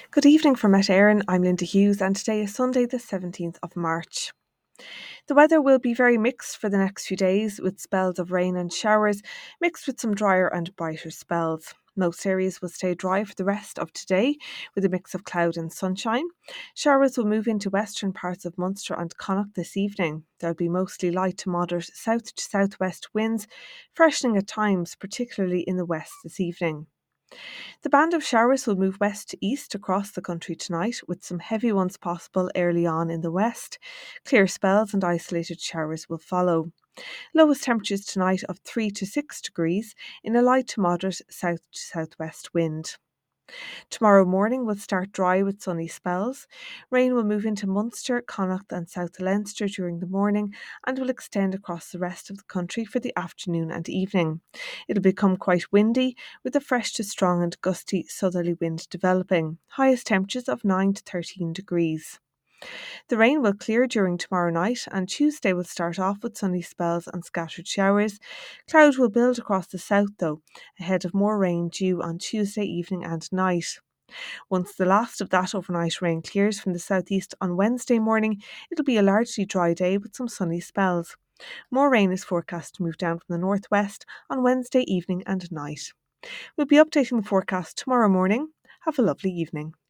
Good evening from Met Éireann. I'm Linda Hughes, and today is Sunday, the 17th of March. The weather will be very mixed for the next few days, with spells of rain and showers, mixed with some drier and brighter spells. Most areas will stay dry for the rest of today, with a mix of cloud and sunshine. Showers will move into western parts of Munster and Connacht this evening. There'll be mostly light to moderate south to southwest winds, freshening at times, particularly in the west this evening. The band of showers will move west to east across the country tonight, with some heavy ones possible early on in the west. Clear spells and isolated showers will follow. Lowest temperatures tonight of 3 to 6 degrees in a light to moderate south to southwest wind. Tomorrow morning will start dry with sunny spells. Rain will move into Munster, Connacht and South Leinster during the morning and will extend across the rest of the country for the afternoon and evening. It'll become quite windy with a fresh to strong and gusty southerly wind developing. Highest temperatures of 9 to 13 degrees. The rain will clear during tomorrow night, and Tuesday will start off with sunny spells and scattered showers. Cloud will build across the south, though, ahead of more rain due on Tuesday evening and night. Once the last of that overnight rain clears from the southeast on Wednesday morning, it'll be a largely dry day with some sunny spells. More rain is forecast to move down from the northwest on Wednesday evening and night. We'll be updating the forecast tomorrow morning. Have a lovely evening.